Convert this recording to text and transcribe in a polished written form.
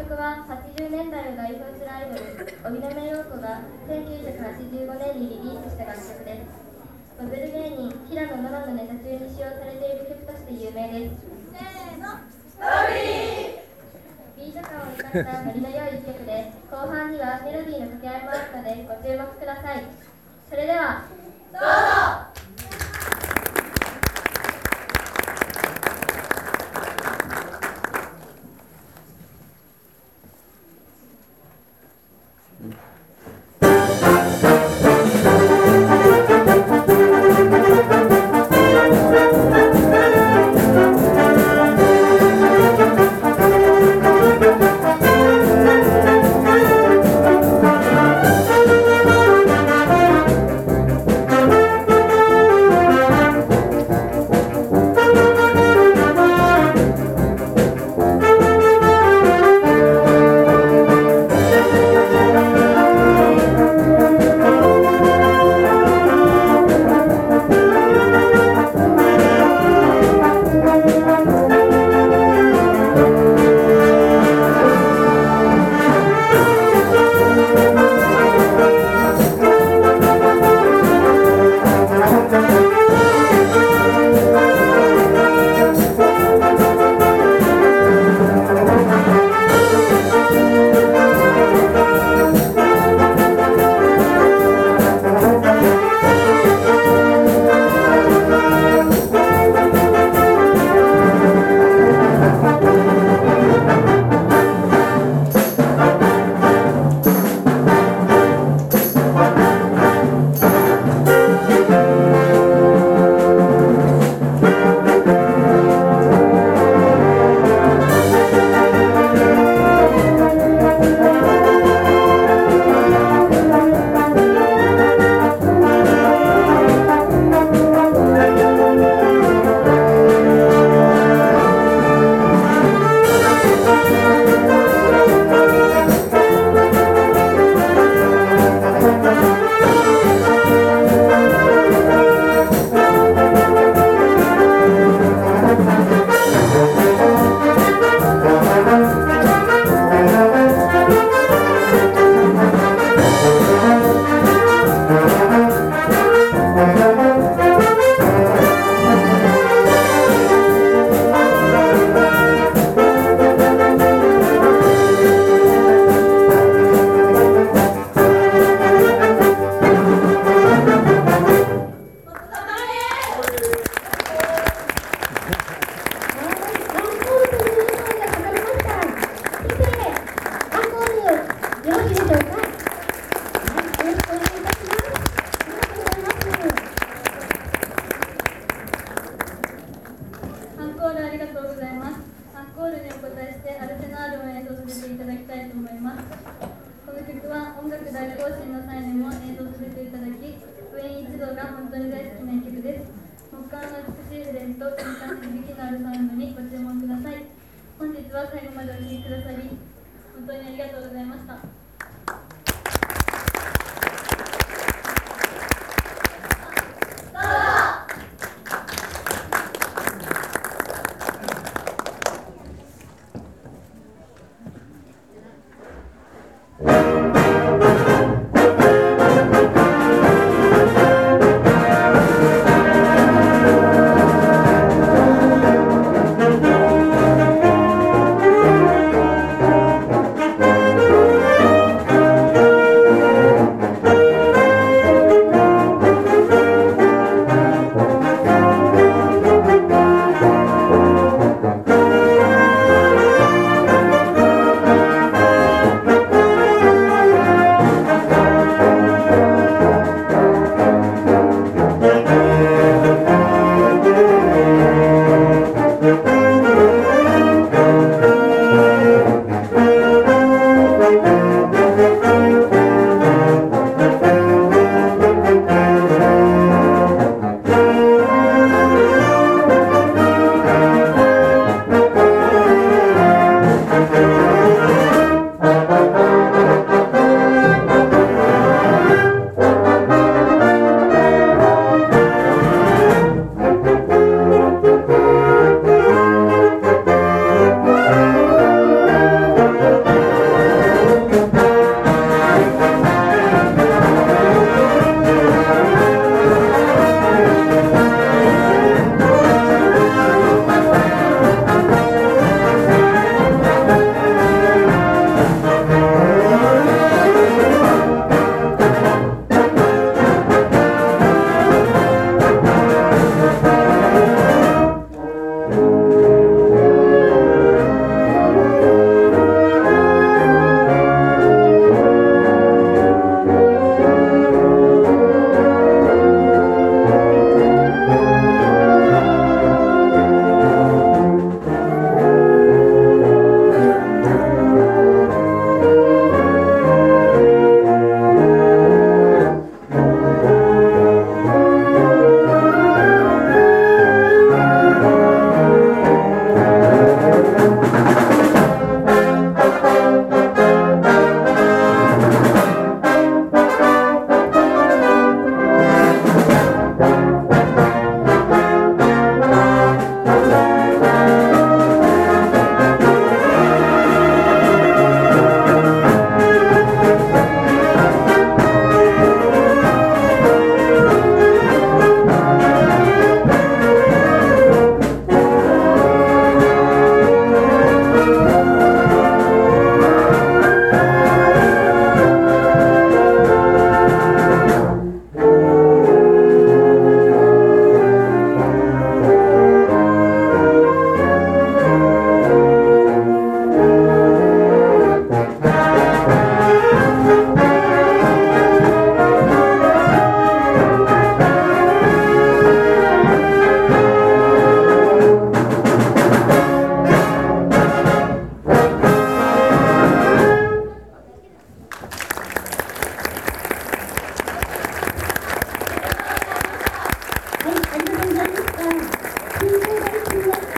曲は80年代を代表するアイドル、荻野目洋子が1985年にリリースした楽曲です。バズる芸人、平野ノラのネタ中に使用されている曲として有名です。 せーの、ストーリー。 ビート感を生かしたノリの良い一曲で、後半にはメロディーの掛け合いもあるのでご注目ください。それでは、 どうぞ。 コールにお答えしてアルセナールを演奏させていただきたいと思います。この曲は音楽大行進の際にも演奏させていただき、部員一同が本当に大好きな一曲です。木管の美しいフレーズと簡単な響きのあるサウンドにご注目ください。本日は最後までお聴きくださり本当にありがとうございました。